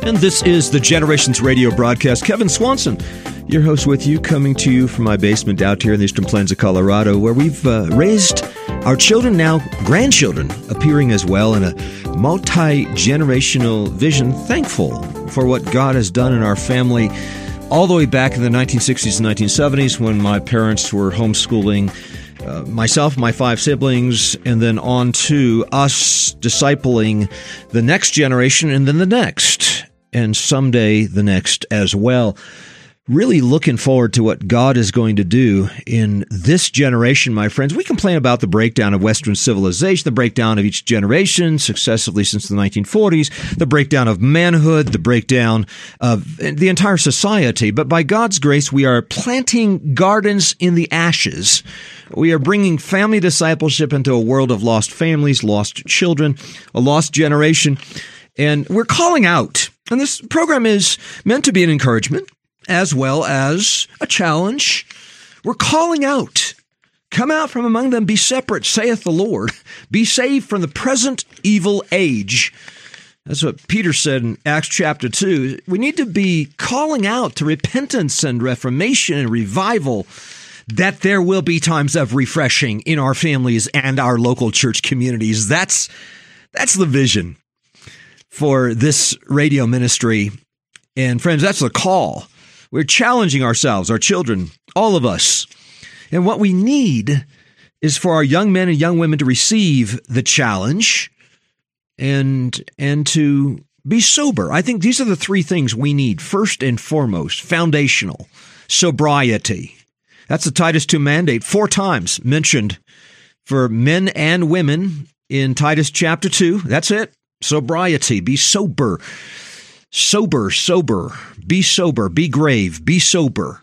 And this is the Generations Radio broadcast. Kevin Swanson, your host with you, coming to you from my basement out here in the Eastern Plains of Colorado, where we've raised our children, now grandchildren, appearing as well in a multi-generational vision. Thankful for what God has done in our family all the way back in the 1960s and 1970s when my parents were homeschooling myself, my 5 siblings, and then on to us discipling the next generation and then the next, and someday the next as well. Really looking forward to what God is going to do in this generation, my friends. We complain about the breakdown of Western civilization, the breakdown of each generation successively since the 1940s, the breakdown of manhood, the breakdown of the entire society. But by God's grace, we are planting gardens in the ashes. We are bringing family discipleship into a world of lost families, lost children, a lost generation. And we're calling out. And this program is meant to be an encouragement as well as a challenge. We're calling out. Come out from among them, be separate, saith the Lord. Be saved from the present evil age. That's what Peter said in Acts chapter 2. We need to be calling out to repentance and reformation and revival, that there will be times of refreshing in our families and our local church communities. That's the vision for this radio ministry. And friends, that's the call. We're challenging ourselves, our children, all of us. And what we need is for our young men and young women to receive the challenge and to be sober. I think these are the 3 things we need. First and foremost, foundational, sobriety. That's the Titus 2 mandate, 4 times mentioned for men and women in Titus chapter 2. That's it. Sobriety, be sober. Sober, be sober, be grave, be sober.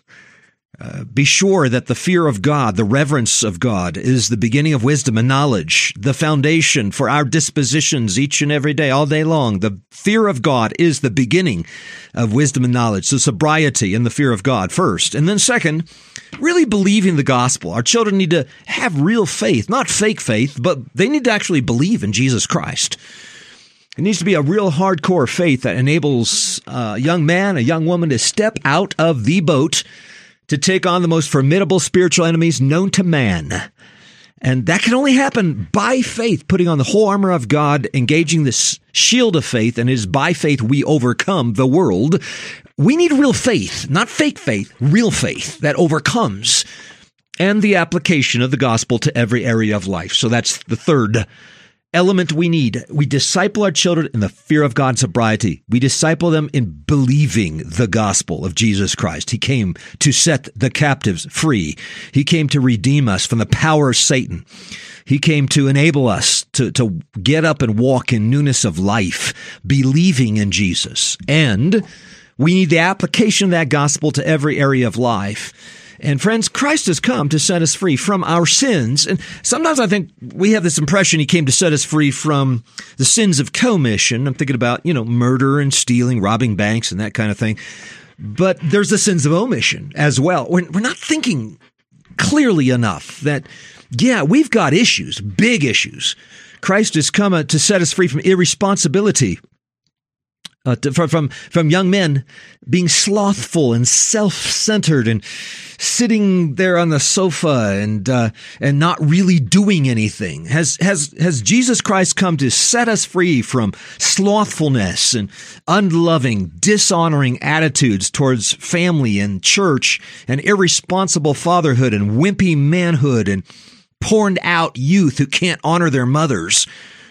Be sure that the fear of God, the reverence of God, is the beginning of wisdom and knowledge, the foundation for our dispositions each and every day, all day long. The fear of God is the beginning of wisdom and knowledge. So sobriety and the fear of God first. And then second, really believing the gospel. Our children need to have real faith, not fake faith, but they need to actually believe in Jesus Christ. It needs to be a real hardcore faith that enables a young man, a young woman to step out of the boat to take on the most formidable spiritual enemies known to man. And that can only happen by faith, putting on the whole armor of God, engaging this shield of faith, and it is by faith we overcome the world. We need real faith, not fake faith, real faith that overcomes, and the application of the gospel to every area of life. So that's the third element we need. We disciple our children in the fear of God and sobriety. We disciple them in believing the gospel of Jesus Christ. He came to set the captives free. He came to redeem us from the power of Satan. He came to enable us to get up and walk in newness of life, believing in Jesus. And we need the application of that gospel to every area of life. And friends, Christ has come to set us free from our sins. And sometimes I think we have this impression he came to set us free from the sins of commission. I'm thinking about, murder and stealing, robbing banks and that kind of thing. But there's the sins of omission as well. We're not thinking clearly enough that, we've got issues, big issues. Christ has come to set us free from irresponsibility. From young men being slothful and self-centered and sitting there on the sofa and not really doing anything. Has Jesus Christ come to set us free from slothfulness and unloving, dishonoring attitudes towards family and church and irresponsible fatherhood and wimpy manhood and porned out youth who can't honor their mothers?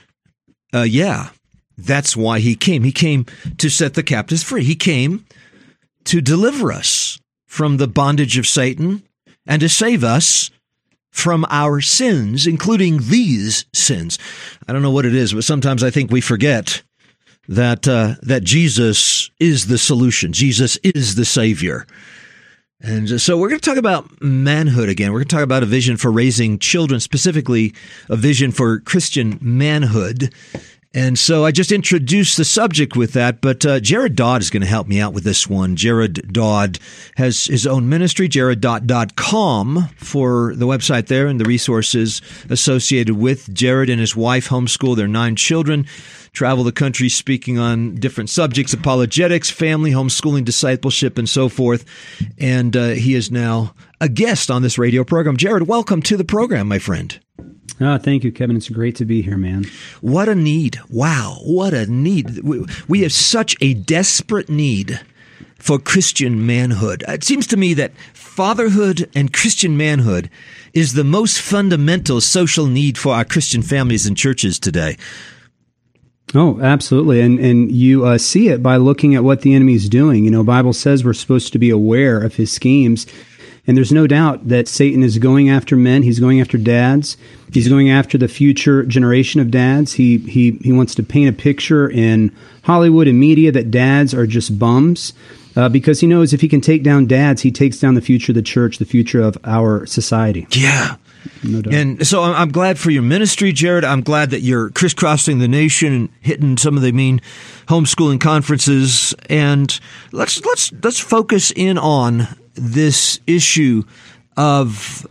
That's why he came. He came to set the captives free. He came to deliver us from the bondage of Satan and to save us from our sins, including these sins. I don't know what it is, but sometimes I think we forget that Jesus is the solution. Jesus is the Savior. And so we're going to talk about manhood again. We're going to talk about a vision for raising children, specifically a vision for Christian manhood. And so I just introduced the subject with that, but Jared Dodd is going to help me out with this one. Jared Dodd has his own ministry, jareddodd.com, for the website there and the resources associated with Jared and his wife homeschool their 9 children, travel the country speaking on different subjects, apologetics, family, homeschooling, discipleship, and so forth. And he is now a guest on this radio program. Jared, welcome to the program, my friend. Thank you, Kevin. It's great to be here, man. What a need. Wow, what a need. We have such a desperate need for Christian manhood. It seems to me that fatherhood and Christian manhood is the most fundamental social need for our Christian families and churches today. Oh, absolutely. And you see it by looking at what the enemy is doing. You know, Bible says we're supposed to be aware of his schemes. And there's no doubt that Satan is going after men. He's going after dads. He's going after the future generation of dads. He wants to paint a picture in Hollywood and media that dads are just bums because he knows if he can take down dads, he takes down the future of the church, the future of our society. Yeah. No doubt. And so I'm glad for your ministry, Jared. I'm glad that you're crisscrossing the nation and hitting some of the main homeschooling conferences. And let's focus in on this issue of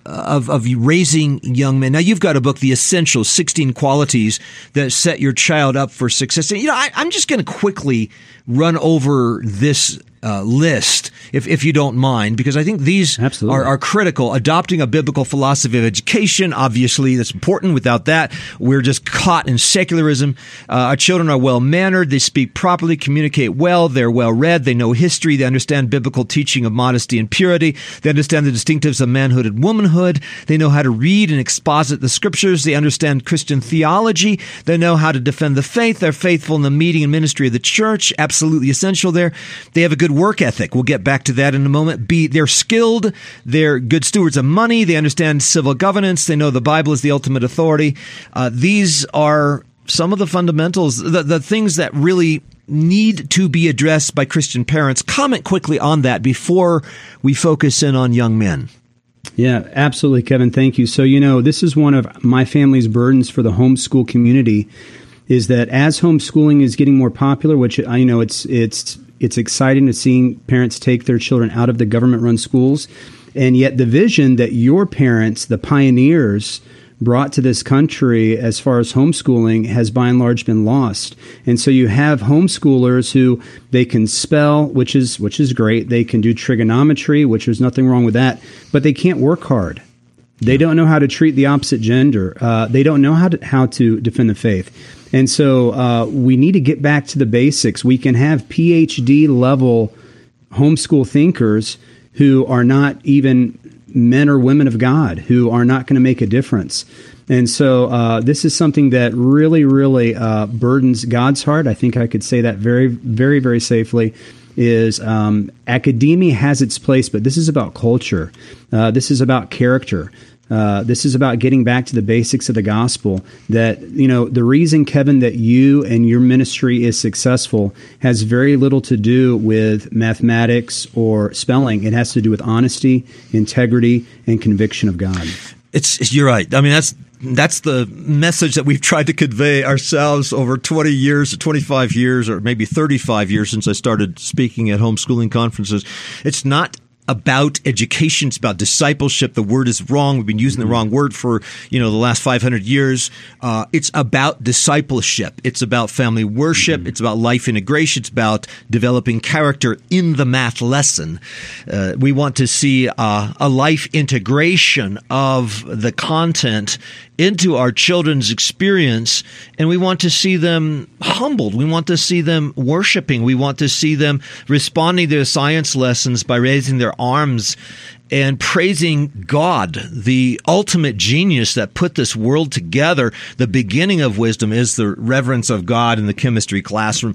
raising young men. Now, you've got a book, The Essentials, 16 Qualities That Set Your Child Up for Success. And, I'm just going to quickly run over this list, if you don't mind, because I think these are critical. Adopting a biblical philosophy of education, obviously, that's important. Without that, we're just caught in secularism. Our children are well-mannered. They speak properly, communicate well. They're well-read. They know history. They understand biblical teaching of modesty and purity. They understand the distinctives of manhood and womanhood. They know how to read and exposit the scriptures. They understand Christian theology. They know how to defend the faith. They're faithful in the meeting and ministry of the church. Absolutely essential there. They have a good work ethic. We'll get back to that in a moment. They're skilled. They're good stewards of money. They understand civil governance. They know the Bible is the ultimate authority. These are some of the fundamentals, the things that really need to be addressed by Christian parents. Comment quickly on that before we focus in on young men. Yeah, absolutely, Kevin. Thank you. So, this is one of my family's burdens for the homeschool community, is that as homeschooling is getting more popular, which I know it's exciting to see parents take their children out of the government-run schools, and yet the vision that your parents, the pioneers, brought to this country as far as homeschooling has by and large been lost. And so you have homeschoolers who they can spell, which is great. They can do trigonometry, which there's nothing wrong with that, but they can't work hard. They don't know how to treat the opposite gender. They don't know how to defend the faith. And so we need to get back to the basics. We can have PhD level homeschool thinkers who are not even men or women of God, who are not going to make a difference. And so this is something that really, really burdens God's heart. I think I could say that very, very, very safely. Is academia has its place, but this is about culture. This is about character. This is about getting back to the basics of the gospel. That, the reason, Kevin, that you and your ministry is successful has very little to do with mathematics or spelling. It has to do with honesty, integrity, and conviction of God. You're right. I mean, that's the message that we've tried to convey ourselves over 20 years, 25 years, or maybe 35 years since I started speaking at homeschooling conferences. It's not about education. It's about discipleship. The word is wrong. We've been using the wrong word for, the last 500 years. It's about discipleship. It's about family worship. It's about life integration. It's about developing character in the math lesson. We want to see a life integration of the content into our children's experience, and we want to see them humbled. We want to see them worshiping. We want to see them responding to their science lessons by raising their arms and praising God, the ultimate genius that put this world together. The beginning of wisdom is the reverence of God in the chemistry classroom.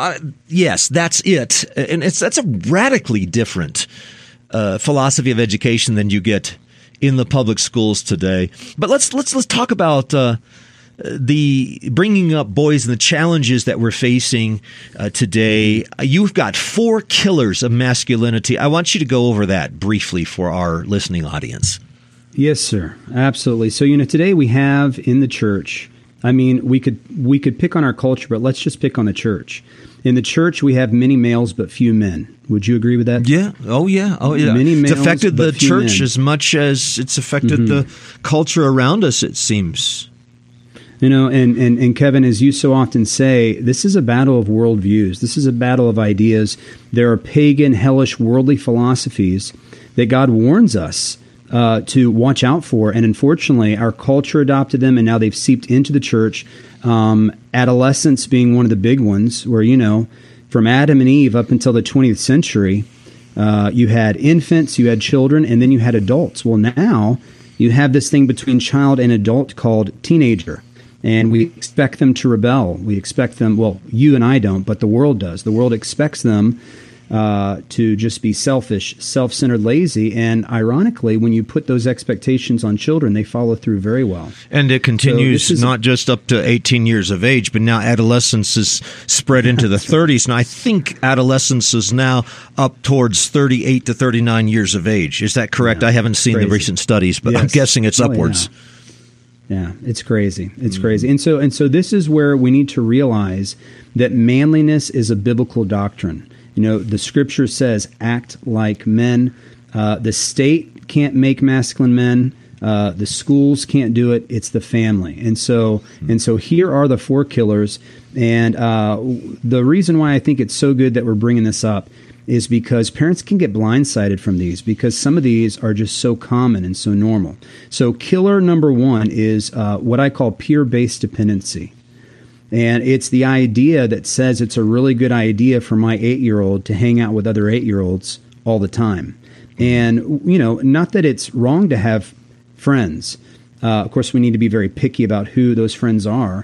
Yes, that's it. And that's a radically different philosophy of education than you get in the public schools today. But let's talk about the bringing up boys and the challenges that we're facing today. You've got 4 killers of masculinity. I want you to go over that briefly for our listening audience. Yes, sir. Absolutely. So, today we have in the church I mean, we could pick on our culture, but let's just pick on the church. In the church, we have many males but few men. Would you agree with that? Yeah. Oh, yeah. Oh, yeah. Many males, it's affected the but few church men. as much as it's affected the culture around us, it seems. You know, and Kevin, as you so often say, this is a battle of worldviews. This is a battle of ideas. There are pagan, hellish, worldly philosophies that God warns us to watch out for. And unfortunately, our culture adopted them, and now they've seeped into the church. Adolescence being one of the big ones, where, you know, from Adam and Eve up until the 20th century, you had infants, you had children, and then you had adults. Well, now you have this thing between child and adult called teenager. And we expect them to rebel. We expect them, well, you and I don't, but the world does. The world expects them to just be selfish, self-centered, lazy. And ironically, when you put those expectations on children, they follow through very well. And it continues not just up to 18 years of age, but now adolescence is spread into the 30s. And I think adolescence is now up towards 38 to 39 years of age. Is that correct? Yeah, I haven't seen crazy. the recent studies, but Yes. I'm guessing it's upwards. Yeah. Yeah, it's crazy. It's crazy. And so this is where we need to realize that manliness is a biblical doctrine. You know, the scripture says, act like men. The state can't make masculine men. The schools can't do it. It's the family. And so here are the four killers. And the reason why I think it's so good that we're bringing this up is because parents can get blindsided from these, because some of these are just so common and so normal. So killer number one is what I call peer-based dependency. And it's the idea that says it's a really good idea for my 8-year-old to hang out with other 8-year-olds all the time. And, you know, not that it's wrong to have friends. Of course, we need to be very picky about who those friends are.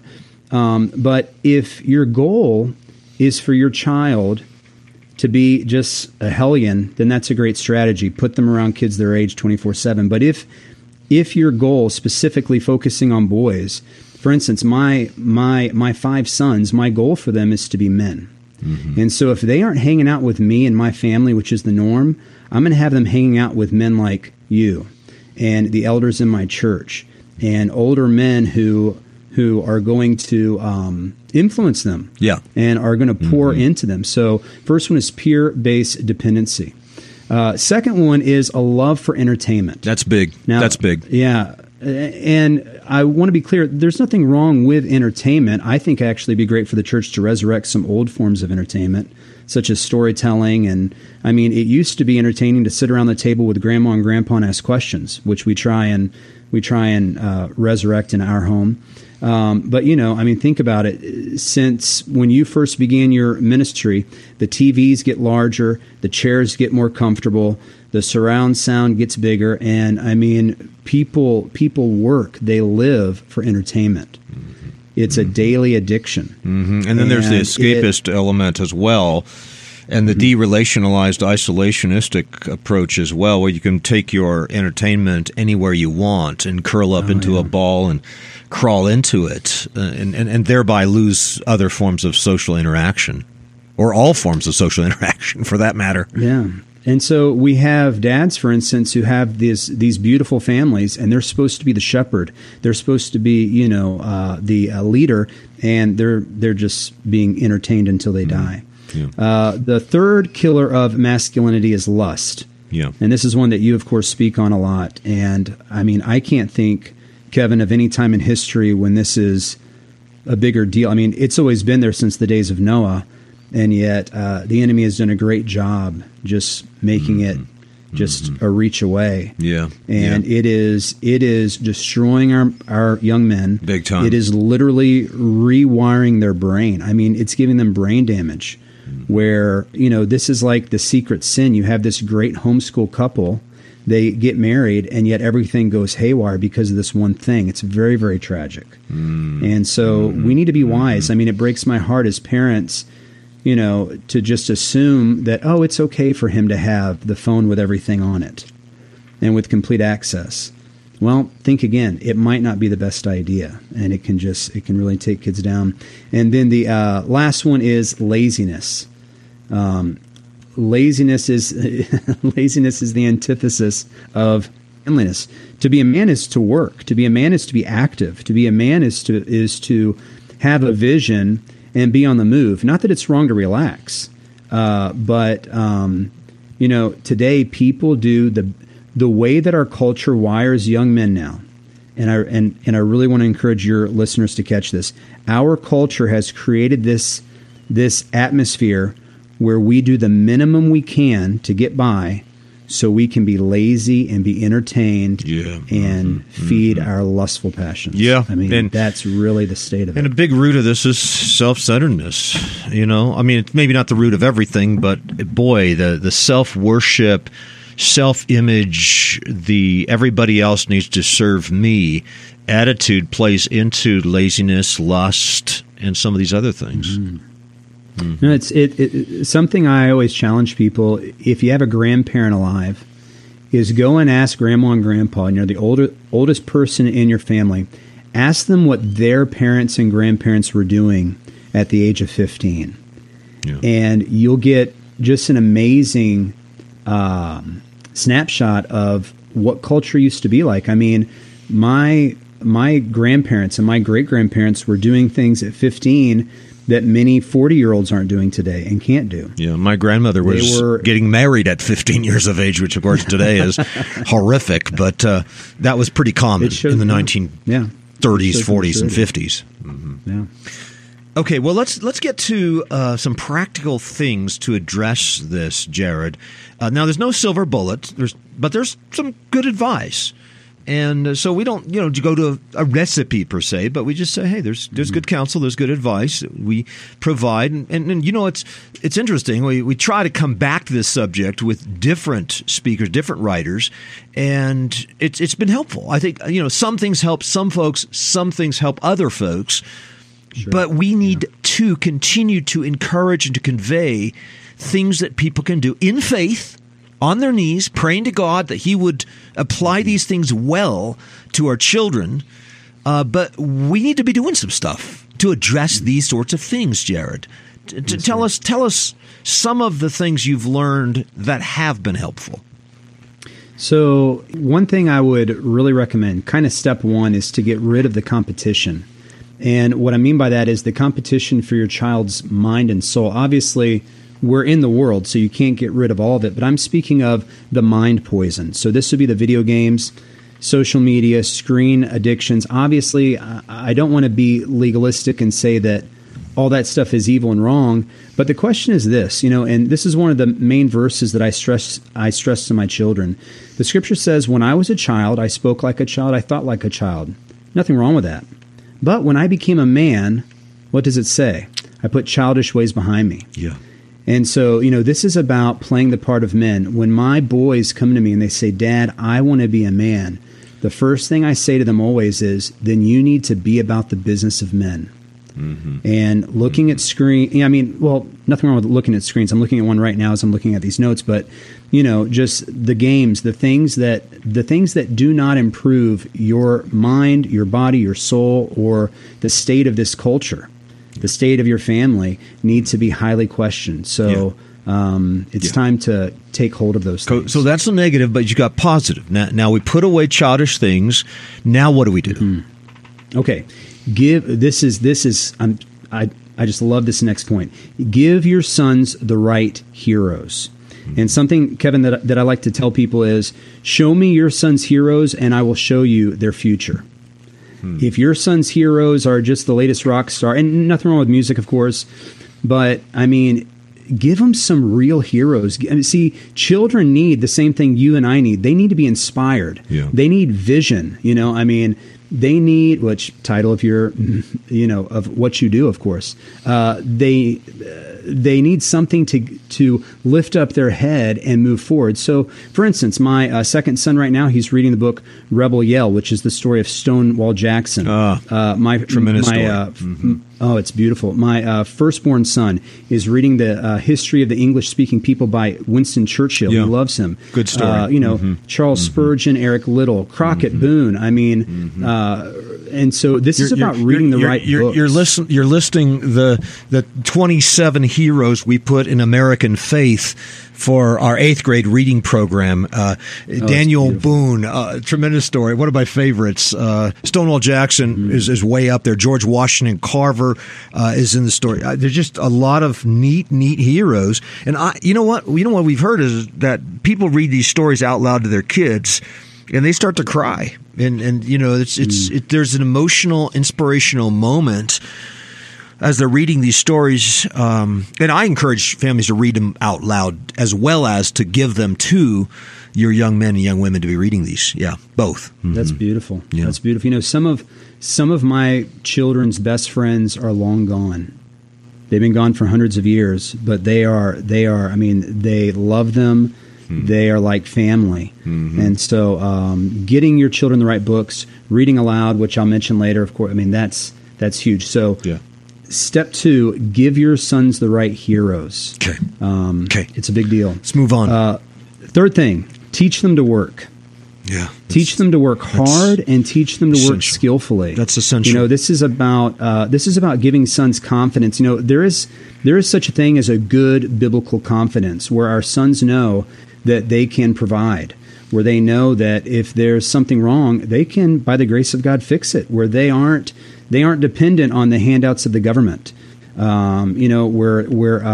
But if your goal is for your child to be just a hellion, then that's a great strategy. Put them around kids their age 24/7. But if your goal, specifically focusing on boys, for instance, my 5 sons, my goal for them is to be men. Mm-hmm. And so if they aren't hanging out with me and my family, which is the norm, I'm going to have them hanging out with men like you and the elders in my church and older men who are going to influence them, and are going to pour into them. So first one is peer-based dependency. Second one is a love for entertainment. That's big. That's big. Yeah. And I want to be clear, there's nothing wrong with entertainment. I think actually it'd be great for the church to resurrect some old forms of entertainment, such as storytelling. And I mean, it used to be entertaining to sit around the table with grandma and grandpa and ask questions, which we try and resurrect in our home. But, you know, I mean, think about it. Since when you first began your ministry, the TVs get larger, the chairs get more comfortable, the surround sound gets bigger, and I mean, people work, they live for entertainment. Mm-hmm. It's a daily addiction. Mm-hmm. And then there's the escapist element as well, and the derelationalized, isolationistic approach as well, where you can take your entertainment anywhere you want and curl up into a ball and crawl into it, and thereby lose other forms of social interaction, or all forms of social interaction, for that matter. Yeah. And so we have dads, for instance, who have these beautiful families, and they're supposed to be the shepherd. They're supposed to be, you know, the leader, and they're just being entertained until they die. Yeah. The third killer of masculinity is lust. Yeah. And this is one that you, of course, speak on a lot. And I mean, I can't think, Kevin, of any time in history when this is a bigger deal. I mean, it's always been there since the days of Noah, and yet the enemy has done a great job just making it just a reach away. Yeah. And it is destroying our young men. Big time. It is literally rewiring their brain. I mean, it's giving them brain damage where, you know, this is like the secret sin. You have this great homeschool couple. They get married, and yet everything goes haywire because of this one thing. It's very, very tragic. And so we need to be wise. I mean, it breaks my heart as parents, you know, to just assume that, oh, it's okay for him to have the phone with everything on it and with complete access. Well, think again. It might not be the best idea, and it can really take kids down. And then the last one is laziness. Laziness is the antithesis of manliness. To be a man is to work. To be a man is to be active. To be a man is to have a vision and be on the move. Not that it's wrong to relax, but today people do the way that our culture wires young men now. And I really want to encourage your listeners to catch this. Our culture has created this atmosphere where we do the minimum we can to get by, so we can be lazy and be entertained and feed our lustful passions. Yeah. I mean, and that's really the state of it. And a big root of this is self-centeredness. I mean, it's maybe not the root of everything, but boy, the self-worship, self-image, the everybody else needs to serve me attitude plays into laziness, lust, and some of these other things. No, it's something I always challenge people. If you have a grandparent alive, is go and ask grandma and grandpa, and you're the oldest person in your family, ask them what their parents and grandparents were doing at the age of 15. Yeah. And you'll get just an amazing snapshot of what culture used to be like. I mean, my grandparents and my great-grandparents were doing things at 15 that many 40-year-olds aren't doing today and can't do. Yeah, my grandmother was getting married at 15 years of age, which, of course, today is horrific, but that was pretty common in the 1930s, 40s, and 50s. Mm-hmm. Yeah. Okay, well, let's get to some practical things to address this, Jared. Now, there's no silver bullet, but there's some good advice. And so we don't, go to a recipe per se, but we just say, hey, there's good counsel, there's good advice we provide, and it's interesting. We try to come back to this subject with different speakers, different writers, and it's been helpful. I think some things help some folks, some things help other folks, but we need to continue to encourage and to convey things that people can do in faith, on their knees, praying to God that He would apply these things well to our children. But we need to be doing some stuff to address these sorts of things, Jared. Tell us some of the things you've learned that have been helpful. So one thing I would really recommend, kind of step one, is to get rid of the competition. And what I mean by that is the competition for your child's mind and soul. Obviously, we're in the world, so you can't get rid of all of it. But I'm speaking of the mind poison. So this would be the video games, social media, screen addictions. Obviously, I don't want to be legalistic and say that all that stuff is evil and wrong. But the question is this, and this is one of the main verses that I stress to my children. The Scripture says, when I was a child, I spoke like a child, I thought like a child. Nothing wrong with that. But when I became a man, what does it say? I put childish ways behind me. Yeah. And so, this is about playing the part of men. When my boys come to me and they say, Dad, I want to be a man, the first thing I say to them always is, then you need to be about the business of men. Mm-hmm. And looking at screen, nothing wrong with looking at screens. I'm looking at one right now as I'm looking at these notes, but just the games, the things that do not improve your mind, your body, your soul, or the state of this culture, the state of your family, need to be highly questioned. So it's time to take hold of those things. So that's a negative, but you got positive. Now we put away childish things. Now what do we do? Mm-hmm. Okay. I just love this next point. Give your sons the right heroes. And something, Kevin, that I like to tell people is, show me your son's heroes and I will show you their future. If your son's heroes are just the latest rock star, and nothing wrong with music, of course, but give them some real heroes. See, children need the same thing you and I need. They need to be inspired. Yeah. They need vision. They need, which title of your, of what you do, of course. They need something to lift up their head and move forward. So, for instance, my second son right now, he's reading the book Rebel Yell, which is the story of Stonewall Jackson. Tremendous story. Oh, it's beautiful. My firstborn son is reading the History of the English-Speaking People by Winston Churchill. Yeah. He loves him. Good story. Charles Spurgeon, Eric Liddell, Crockett Boone. And so this is about reading the right books. You're listing the 27 heroes we put in American faith for our 8th grade reading program. Daniel Boone, tremendous story. One of my favorites. Stonewall Jackson is way up there. George Washington Carver is in the story. There's just a lot of neat heroes. And you know what we've heard is that people read these stories out loud to their kids, and they start to cry. And there's an emotional, inspirational moment as they're reading these stories, and I encourage families to read them out loud as well as to give them to your young men and young women to be reading these. Yeah, both. Mm-hmm. That's beautiful. Yeah. That's beautiful. You know, some of my children's best friends are long gone. They've been gone for hundreds of years, but they are. I mean, they love them. Mm-hmm. They are like family. Mm-hmm. And so, getting your children the right books, reading aloud, which I'll mention later. Of course, I mean that's huge. So. Yeah. Step 2, give your sons the right heroes. Okay. It's a big deal. Let's move on. Third thing, teach them to work. Yeah. Teach them to work hard and teach them to work skillfully. That's essential. You know, this is about giving sons confidence. You know, there is such a thing as a good biblical confidence where our sons know that they can provide, where they know that if there's something wrong, they can, by the grace of God, fix it, where they aren't dependent on the handouts of the government. You know, where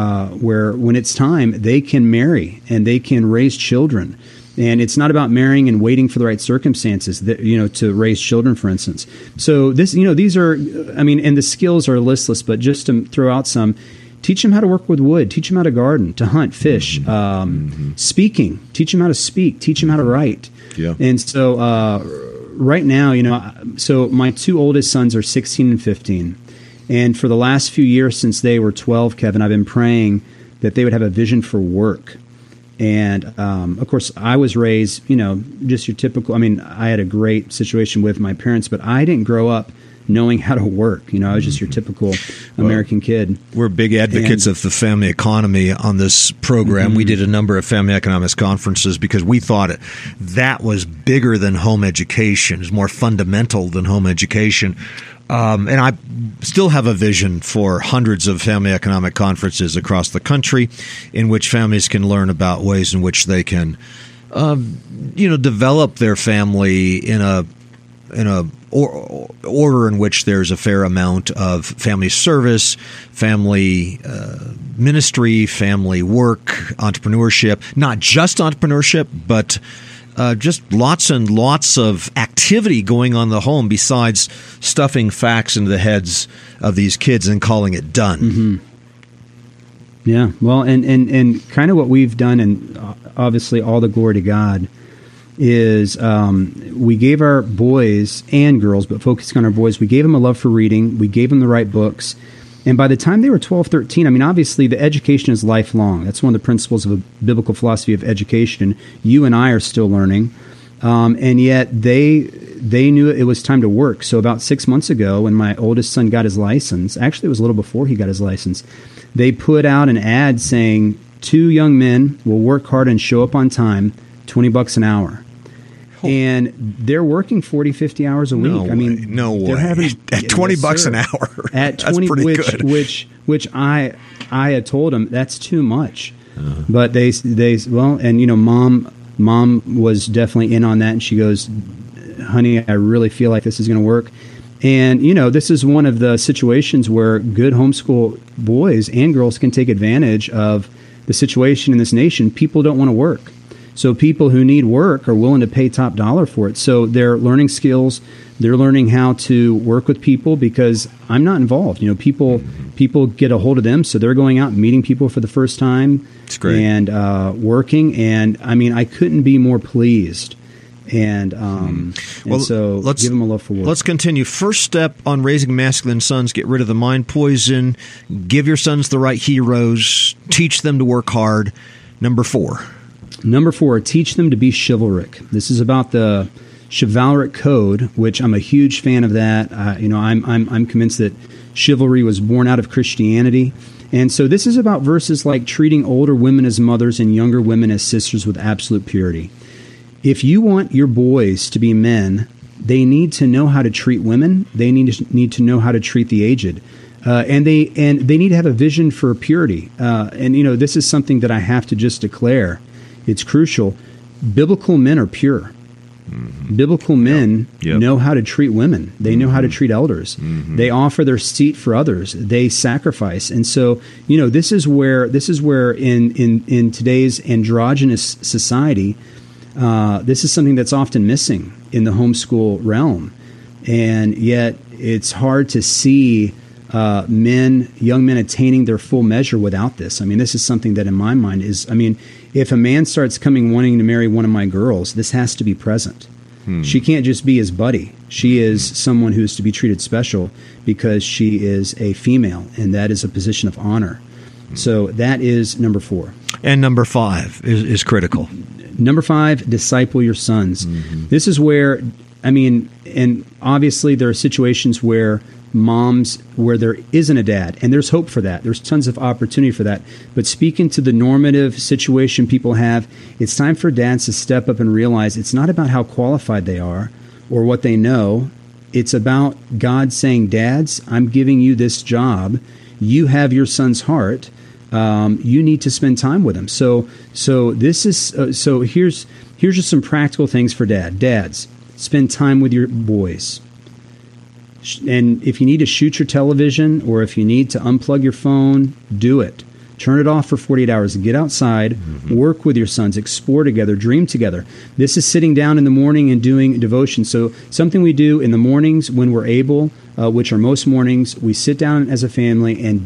when it's time, they can marry and they can raise children. And it's not about marrying and waiting for the right circumstances, to raise children, for instance. So these are, and the skills are listless, but just to throw out some, teach them how to work with wood, teach them how to garden, to hunt, fish, speaking, teach them how to speak, teach them how to write. Yeah. And so, right now, so my 2 oldest sons are 16 and 15. And for the last few years since they were 12, Kevin, I've been praying that they would have a vision for work. And, of course, I was raised, just your typical, I had a great situation with my parents, but I didn't grow up knowing how to work. I was just your typical American kid. We're big advocates of the family economy on this program. Mm-hmm. We did a number of family economics conferences because we thought that was bigger than home education, is more fundamental than home education. And I still have a vision for hundreds of family economic conferences across the country in which families can learn about ways in which they can, develop their family in a order in which there's a fair amount of family service, family ministry, family work, entrepreneurship, not just entrepreneurship, but just lots and lots of activity going on in the home besides stuffing facts into the heads of these kids and calling it done. Mm-hmm. Yeah, well, and kind of what we've done, and obviously all the glory to God, is we gave our boys and girls, but focusing on our boys, we gave them a love for reading, we gave them the right books, and by the time they were 12, 13, obviously the education is lifelong. That's one of the principles of a biblical philosophy of education. You and I are still learning, and yet they knew it was time to work. So about 6 months ago, when my oldest son got his license, actually it was a little before he got his license, they put out an ad saying 2 young men will work hard and show up on time, $20 an hour. And they're working 40, 50 hours a week. No way. At $20 an hour. At 20, that's pretty good. Which I had told them that's too much. Uh-huh. But they mom was definitely in on that, and she goes, "Honey, I really feel like this is going to work." And this is one of the situations where good homeschool boys and girls can take advantage of the situation in this nation. People don't want to work. So people who need work are willing to pay top dollar for it. So they're learning skills. They're learning how to work with people because I'm not involved. People get a hold of them, so they're going out and meeting people for the first time. It's great. And working. And I couldn't be more pleased. And so let's give them a love for work. Let's continue. First step on raising masculine sons: get rid of the mind poison. Give your sons the right heroes. Teach them to work hard. Number 4, teach them to be chivalric. This is about the chivalric code, which I'm a huge fan of that. I'm convinced that chivalry was born out of Christianity. And so this is about verses like treating older women as mothers and younger women as sisters with absolute purity. If you want your boys to be men, they need to know how to treat women. They need to know how to treat the aged. And they need to have a vision for purity. And this is something that I have to just declare. It's crucial. Biblical men are pure. Mm-hmm. Biblical men know how to treat women. They know how to treat elders. Mm-hmm. They offer their seat for others. They sacrifice. And so, this is where in today's androgynous society, this is something that's often missing in the homeschool realm. And yet it's hard to see young men attaining their full measure without this. I mean, this is something that in my mind if a man starts wanting to marry one of my girls, this has to be present. She can't just be his buddy. She is someone who is to be treated special because she is a female, and that is a position of honor. So that is number 4. And number 5 is critical. Number 5, disciple your sons. Mm-hmm. This is where, and obviously there are situations where where there isn't a dad, and there's hope for that. There's tons of opportunity for that. But speaking to the normative situation people have, it's time for dads to step up and realize it's not about how qualified they are or what they know. It's about God saying, dads, I'm giving you this job. You have your son's heart. You need to spend time with him. So this is here's just some practical things for dads. Spend time with your boys. And if you need to shoot your television or if you need to unplug your phone, do it. Turn it off for 48 hours. Get outside, work with your sons, explore together, dream together. This is sitting down in the morning and doing devotion. So something we do in the mornings when we're able, which are most mornings, we sit down as a family and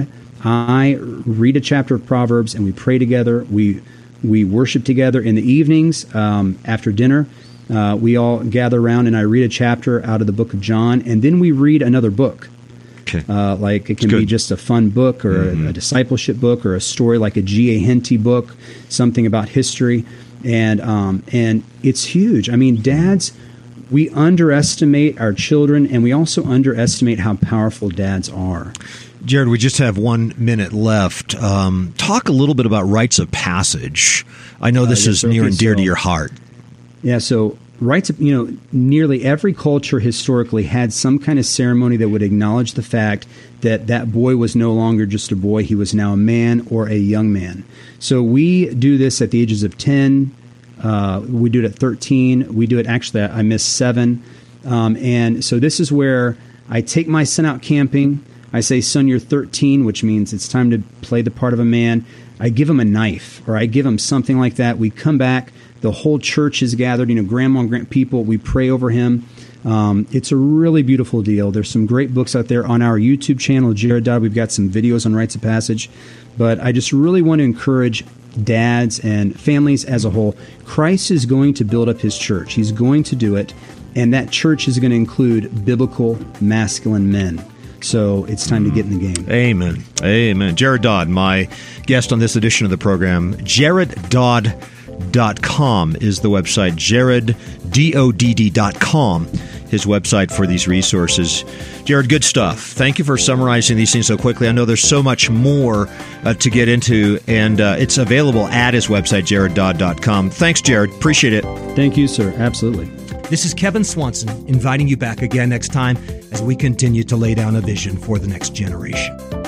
I read a chapter of Proverbs and we pray together. We worship together. In the evenings after dinner, we all gather around and I read a chapter out of the book of John, and then we read another book. Okay. Like it can be just a fun book or a discipleship book or a story like a G.A. Henty book, something about history. And it's huge. Dads, we underestimate our children, and we also underestimate how powerful dads are. Jared, we just have 1 minute left. Talk a little bit about rites of passage. I know this is near and dear to your heart. Yeah, so rites of, nearly every culture historically had some kind of ceremony that would acknowledge the fact that boy was no longer just a boy, he was now a man or a young man. So we do this at the ages of 10, we do it at 13, we do it, actually, I missed 7. And so this is where I take my son out camping. I say, son, you're 13, which means it's time to play the part of a man. I give him a knife, or I give him something like that. We come back. The whole church is gathered, grandma and people. We pray over him. It's a really beautiful deal. There's some great books out there on our YouTube channel, Jared Dodd. We've got some videos on rites of passage. But I just really want to encourage dads and families as a whole. Christ is going to build up his church. He's going to do it. And that church is going to include biblical masculine men. So it's time to get in the game. Amen. Amen. Jared Dodd, my guest on this edition of the program. JaredDodd.com is the website. JaredDodd.com, his website for these resources. Jared, good stuff. Thank you for summarizing these things so quickly. I know there's so much more to get into, and it's available at his website, JaredDodd.com. Thanks, Jared. Appreciate it. Thank you, sir. Absolutely. This is Kevin Swanson inviting you back again next time as we continue to lay down a vision for the next generation.